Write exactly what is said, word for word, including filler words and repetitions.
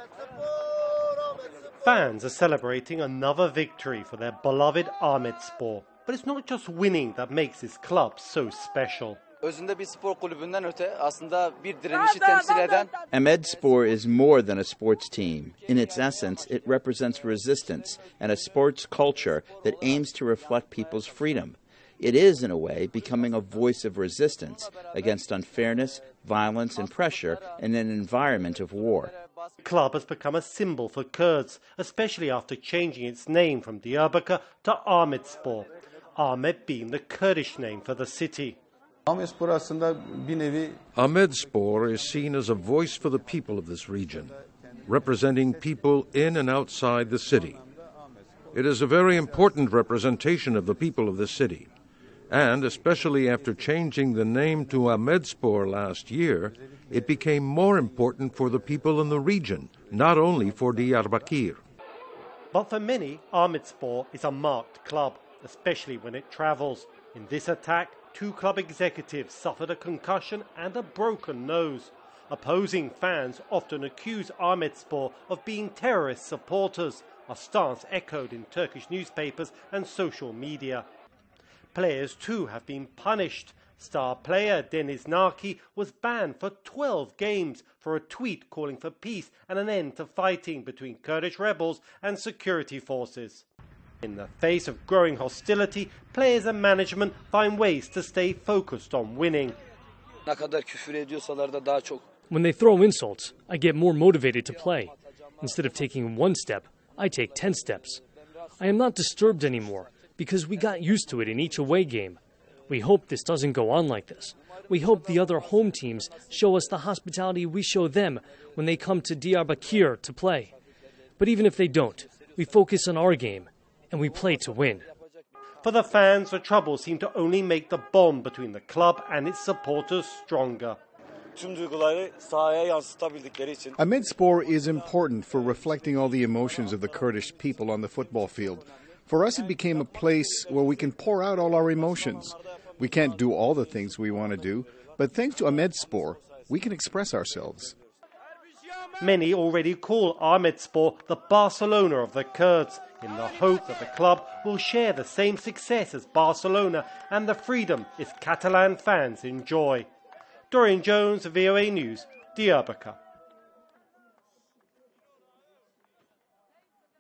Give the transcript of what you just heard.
Fans are celebrating another victory for their beloved Ahmetspor. But it's not just winning that makes this club so special. Ahmetspor is more than a sports team. In its essence, it represents resistance and a sports culture that aims to reflect people's freedom. It is, in a way, becoming a voice of resistance against unfairness, violence, and pressure in an environment of war. The club has become a symbol for Kurds, especially after changing its name from Diyarbakir to Ahmetspor, Ahmet being the Kurdish name for the city. Ahmetspor is seen as a voice for the people of this region, representing people in and outside the city. It is a very important representation of the people of the city. And especially after changing the name to Ahmetspor last year, it became more important for the people in the region, not only for Diyarbakir. But for many, Ahmetspor is a marked club, especially when it travels. In this attack, two club executives suffered a concussion and a broken nose. Opposing fans often accuse Ahmetspor of being terrorist supporters, a stance echoed in Turkish newspapers and social media. Players too have been punished. Star player Deniz Naki was banned for twelve games for a tweet calling for peace and an end to fighting between Kurdish rebels and security forces. In the face of growing hostility, players and management find ways to stay focused on winning. When they throw insults, I get more motivated to play. Instead of taking one step, I take ten steps. I am not disturbed anymore, because we got used to it in each away game. We hope this doesn't go on like this. We hope the other home teams show us the hospitality we show them when they come to Diyarbakir to play. But even if they don't, we focus on our game, and we play to win. For the fans, the troubles seem to only make the bond between the club and its supporters stronger. Ahmetspor is important for reflecting all the emotions of the Kurdish people on the football field. For us, it became a place where we can pour out all our emotions. We can't do all the things we want to do, but thanks to Ahmetspor, we can express ourselves. Many already call Ahmetspor the Barcelona of the Kurds, in the hope that the club will share the same success as Barcelona and the freedom its Catalan fans enjoy. Dorian Jones, V O A News, Diyarbakir.